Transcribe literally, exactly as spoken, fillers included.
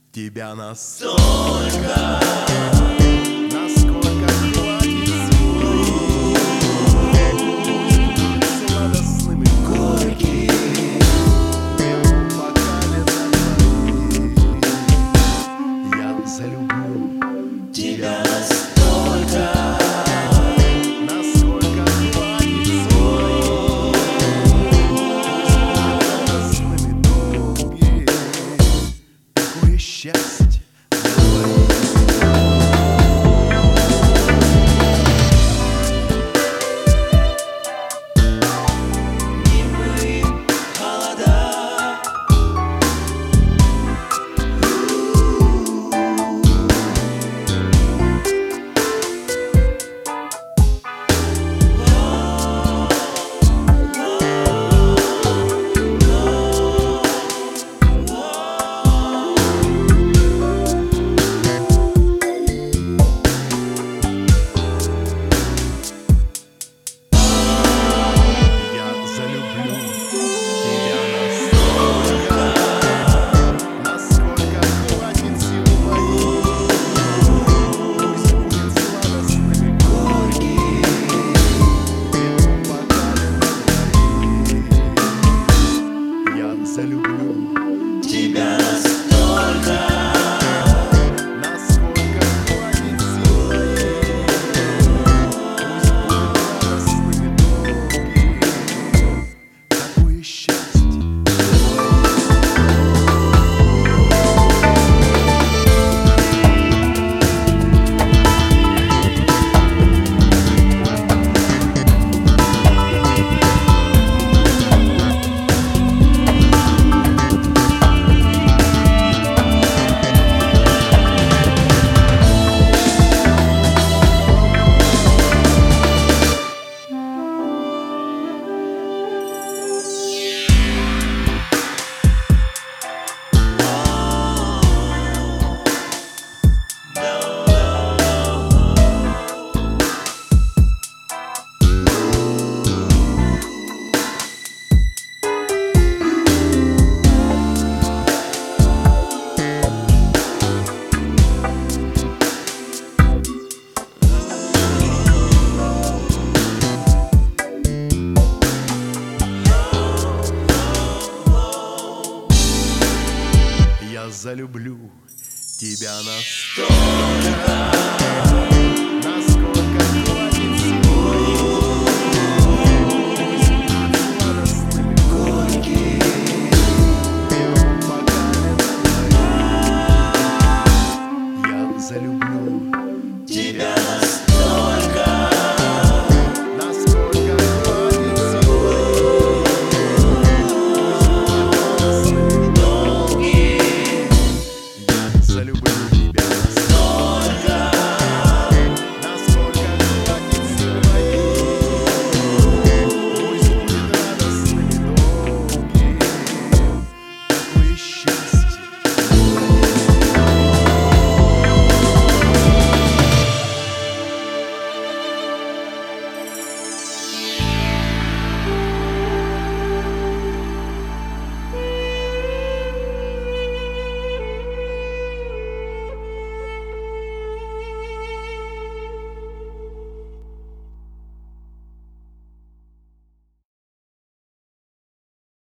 тебя настолько, насколько хватит силы. Пусть будут сладостными горькие, пока лето твои. Я залюблю тебя настолько, насколько хватит силы. Пусть будут сладостными долгие. Такое счастье. Залюблю тебя настолько, насколько хватит силы. Пусть будут радостными долгие. Такое счастье. Я залюблю тебя настолько, насколько хватит силы. Пусть будут сладостными горькие, пока лето твои. Я залюблю